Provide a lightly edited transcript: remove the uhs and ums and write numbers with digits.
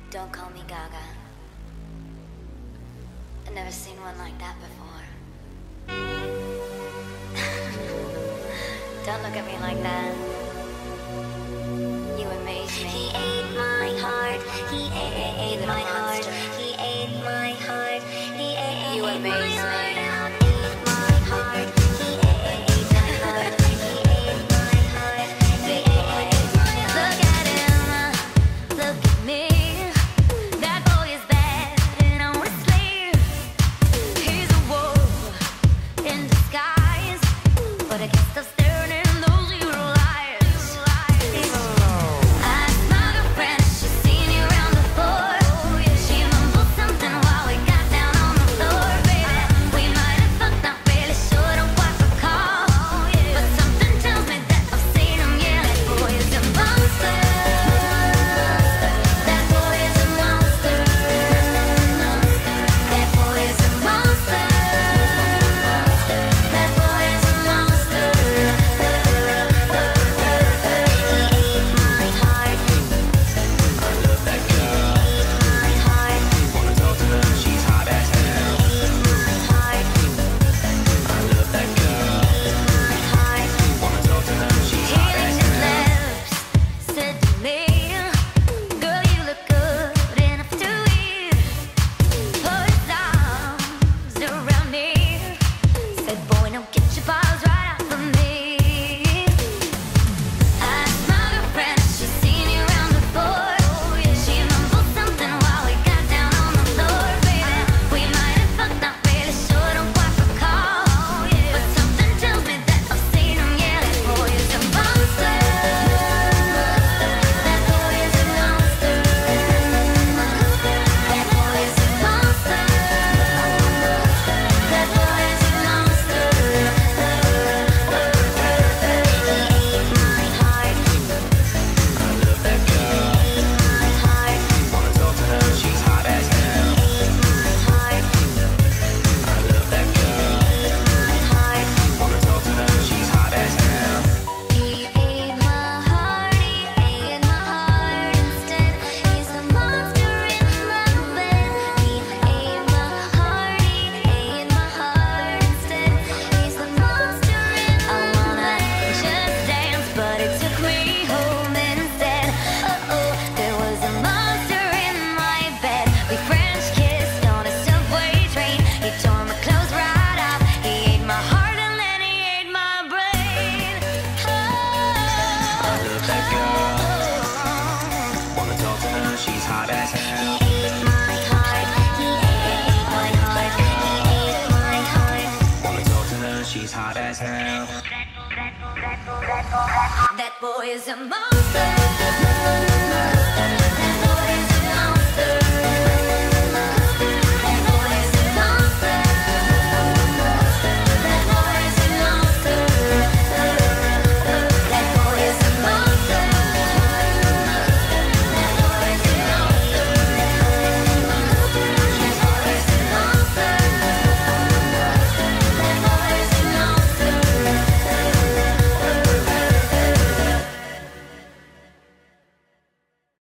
Don't call me Gaga. I've never seen one like that before. Don't look at me like that. You amaze me. He ate my heart. He ate my heart. He ate my heart. He ate You amaze me. Ate my heart. He ate my heart. He ate my heart. He ate my heart. Look at him. Look at me. That boy is bad and I'm a slave. He's a wolf in disguise, but I can't stop staring in those evil eyes. I smell her friend, she's seen you around the floor. She mumbled something while we got down on the floor, baby. We might have fucked, not really sure, don't quite recall. But something tells me that I've seen him, yeah. That boy is a monster. That boy is a monster. That boy is a monster. That boy is a monster. Said to me, girl, you look good enough to eat. Put his arms around me. Said, boy, now get your paws right off of me. I smiled her friend, she's seen you around before. She mumbled something while we got down on the floor, baby. We might have fucked, not really sure, don't quite recall. But something tells me that I've seen him, yeah. That boy is a monster. That boy is a monster. That boy is a monster. That boy is a monster. He ate my heart, he ate my heart instead. He's a monster in my bed. He ate my heart, he ate my heart instead. He's the monster in my bed. I wanna just dance, but it took me home instead. Oh, there was a monster in my bed. We French kissed on a subway train. He tore my clothes right off. He ate my heart and then he ate my brain. I love that girl. Wanna talk to her, she's hot as hell. He ate my heart. He ate my heart. He ate my heart. Wanna talk to her, she's hot as hell. That boy is a monster.